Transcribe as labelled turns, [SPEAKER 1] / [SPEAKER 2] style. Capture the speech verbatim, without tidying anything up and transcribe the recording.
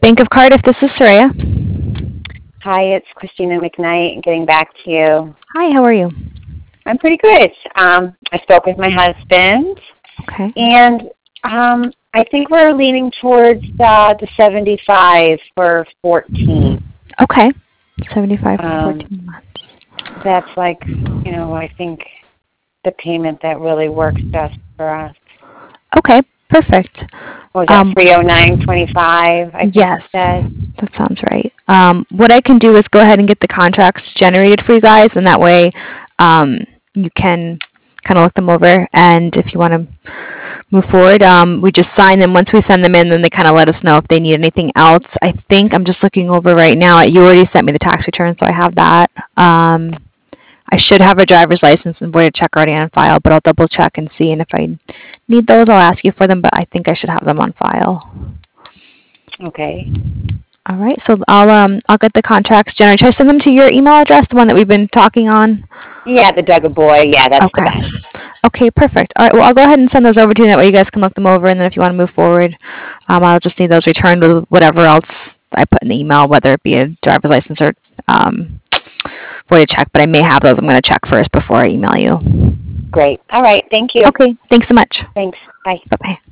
[SPEAKER 1] Bank of Cardiff, this is Soraya.
[SPEAKER 2] Hi, it's Christina McKnight getting back to you.
[SPEAKER 1] Hi, how are you?
[SPEAKER 2] I'm pretty good. Um, I spoke with my husband,
[SPEAKER 1] Okay.
[SPEAKER 2] and um, I think we're leaning towards uh, the seventy-five for fourteen.
[SPEAKER 1] Okay. seventy-five for
[SPEAKER 2] Um,
[SPEAKER 1] fourteen months.
[SPEAKER 2] that's like, you know, I think the payment that really works best for us.
[SPEAKER 1] Okay, perfect.
[SPEAKER 2] Was that
[SPEAKER 1] Um,
[SPEAKER 2] three oh nine twenty-five, I think
[SPEAKER 1] yes,
[SPEAKER 2] it said?
[SPEAKER 1] that sounds right. Um, what I can do is go ahead and get the contracts generated for you guys, and that way um, you can kind of look them over. And if you want to move forward, um, we just sign them. Once we send them in, then they kind of let us know if they need anything else. I think I'm just looking over right now. You already sent me the tax return, so I have that. Um, I should have a driver's license and voided check already on file, but I'll double check and see. And if I need those, I'll ask you for them, but I think I should have them on file.
[SPEAKER 2] Okay.
[SPEAKER 1] All right, so I'll um I'll get the contracts generated. Should I send them to your email address, the one that we've been talking on?
[SPEAKER 2] Yeah, the Duggar Boy. Yeah, that's the
[SPEAKER 1] Okay.
[SPEAKER 2] best.
[SPEAKER 1] Okay, perfect. All right, well, I'll go ahead and send those over to you. That way you guys can look them over, and then if you want to move forward, um, I'll just need those returned with whatever else I put in the email, whether it be a driver's license or um, voided check, but I may have those. I'm going to check first before I email you.
[SPEAKER 2] Great. All right. Thank you.
[SPEAKER 1] Okay, thanks so much.
[SPEAKER 2] Thanks. Bye.
[SPEAKER 1] Bye-bye.